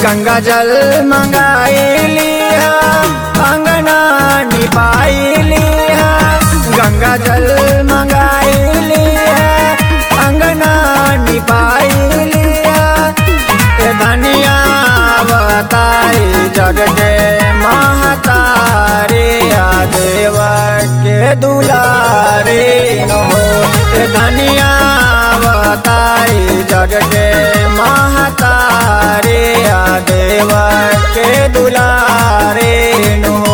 गंगा जल मंगाई लिया अंगना निपाई लिया। गंगा जल मंगाई लिया अंगना निपाई लिया। धनिया बताई जग के महतारे देव के दुलारे हो। धनिया बताई जग के महतारे देव के दुलारे हो।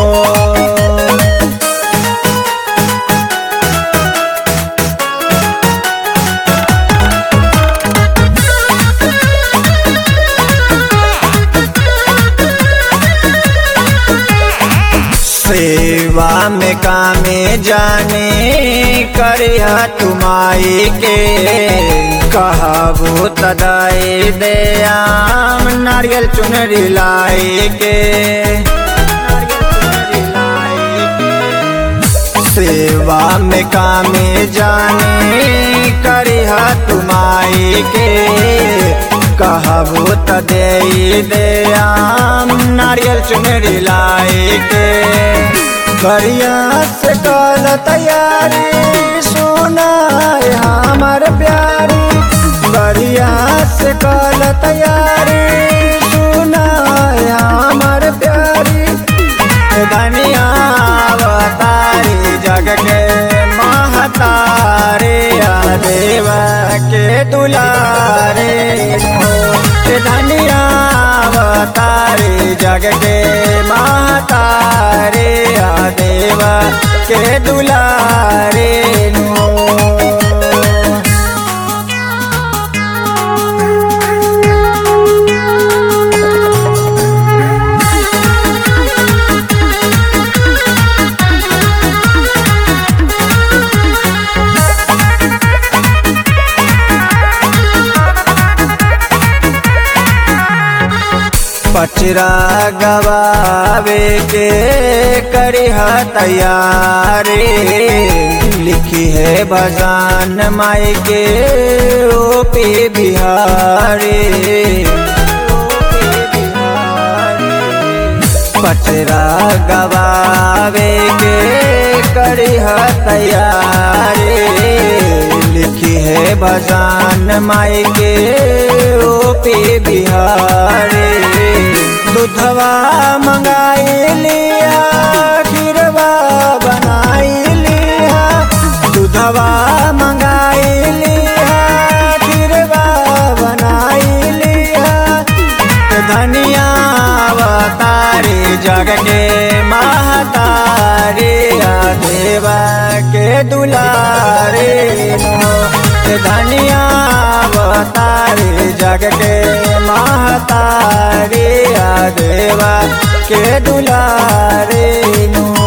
सेवा में कामे जाने करिया तुमाई के। कहबो तदाई दे आम नारियल चुनरी लाई के। सेवा में कामे जाने करिया तुमाई के। कहबो तदे दे आम नारियल चुनरी लाई के। करिया से कल तैयारी सोना हमार प्यारी। करिया से कल तैयारी सोना हमार प्यारी। धनिया बतारी जग के महतारे देव के दुलारे हो। धनिया बतारी जग के महतारे देव के दुलारे हो। पचरा गवावे के करिहा तैयारी। लिखी है भजन माई के ओपी बिहारी। पचरा गवावे के करिहा तैयारी। लिखी है भजन माई के ओपी बिहारी। दूधवा मंगाई लिया खीरवा बनाई लिया। दूधवा मंगाई लिया खीरवा बनाई लिया। धनिया बतारी जग के महतारे देव के दुलारे हो। धनिया बतारी जग के महतारे देव के दुलारे हो।